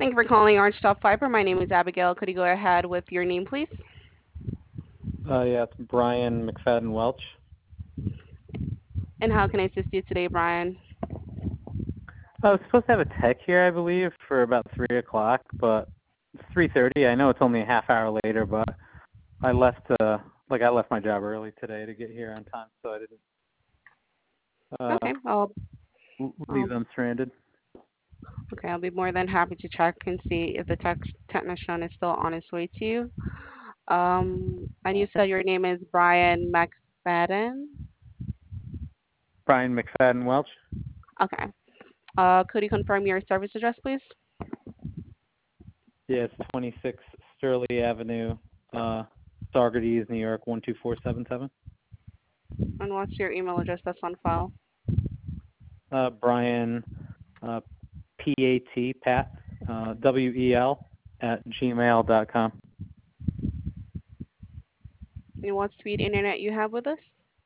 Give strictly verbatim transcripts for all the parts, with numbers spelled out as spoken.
Thank you for calling Orange Top Fiber. My name is Abigail. Could you go ahead with your name, please? Uh, yeah, it's Brian McFadden Welch. And how can I assist you today, Brian? I was supposed to have a tech here, I believe, for about three o'clock, but it's three thirty. I know it's only a half hour later, but I left uh like I left my job early today to get here on time, so I didn't uh Okay, I'll, l- leave I'll them stranded. okay. I'll be more than happy to check and see if the tech technician is still on his way to you. Um, and you said your name is Brian McFadden. Brian McFadden Welch. Okay. Uh, could you confirm your service address, please? Yeah, it's twenty-six Sterling Avenue, uh, Saugerties, New York one two four seven seven. And what's your email address that's on file? Uh, Brian, uh, P A T Pat, uh, W E L at gmail dot com. And what speed internet you have with us?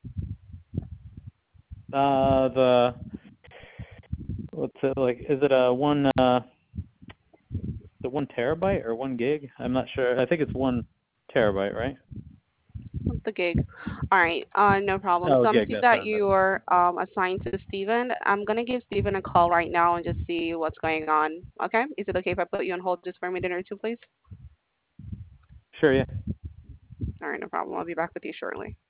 Uh, the what's it like? Is it a one? Uh, the one terabyte or one gig? I'm not sure. I think it's one terabyte, right? The gig. All right. Uh, no problem. Oh, So I'm gig. seeing That's what that I meant. you're um assigned to Steven. I'm gonna give Steven a call right now and just see what's going on. Okay? Is it okay if I put you on hold just for a minute or two, please? Sure. Yeah. All right, no problem. I'll be back with you shortly.